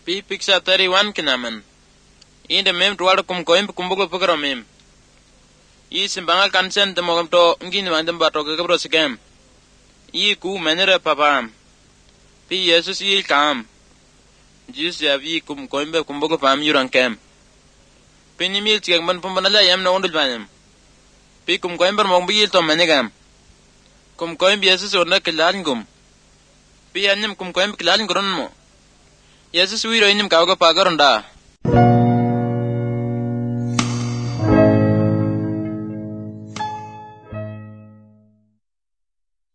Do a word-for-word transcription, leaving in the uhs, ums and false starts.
Pi picture thirty-one kinaman. Inde mem tuwada kum koim kumbuko pukaro mem. I simbangal kansen te mogam to ngin mandam bato gabro sikam. I ku menere papam. Pi Jesus i kam. Jesus ya vi kum koimbe kumbuko pam yuran kam. Pi ni mil tiak man pumbanala yam na undul banem. Pi kum koimber mogam yil to menegam. Kum koim Jesus orna kilan gum. Pi anyam kum koim kilan gron mo. Jesus wiro inim kawga pagaronda.